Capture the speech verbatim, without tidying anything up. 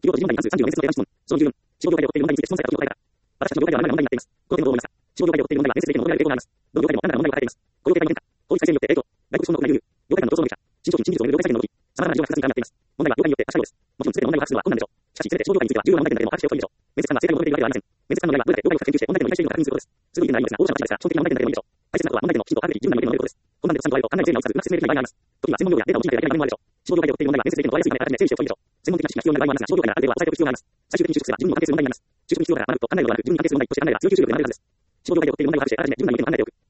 企業と事業に関するさんじゅうよん面接の定番質問。そのじゅうよん、地方業界で起こっている問題について質問された企業から。私たちの業界では何が問題になっています。この点を思いました。地方業界で起こっている問題は面接経験の問題で抵抗があります。どの業界でも何らかの問題を抱えています。雇用形態の変化、法律改正によって影響、外国資本の国内流入、業界間の競争の激化、新商品、新技術をめぐる業界再生の動き、様々な事情が複雑に絡み合っています。問題は業界によって可視化です。もちろん全ての問題を把握するのは困難でしょう。しかし、全て地方業界については重要な問題点だけでも把握しておくべきでしょう。面接官が正解を求めているわけではありません。面接官の場合はどれだけ業界を深く研究して問題点を理解しているのか確認することです。すぐに言えないようですが、当社の話ですが、基本的な問題点だけでもいいでしょう。大切なことは問題点のきちんと把握でき、十分な要点を述べることです。困難でちゃんとあれば、案内の整理を移さず、うまく説明できない場合があります。時には専門用語やデータを用いているだけで何もあるでしょう。地方業界で起こっている問題は面接経験の問題やすい場合から始め整理しておくべきでしょう。専門的な知識が必要な場合もありますが、地方業界ならある程度は押さえておく必要があります。最終的に収束すれば自分にも関係する問題になります。収束の必要があると案内のではなく、自分に関係する問題として案内が強い収力で学べるはずです。地方業界で起こっている問題を把握してあらかじめ十分な要点を案内ておく。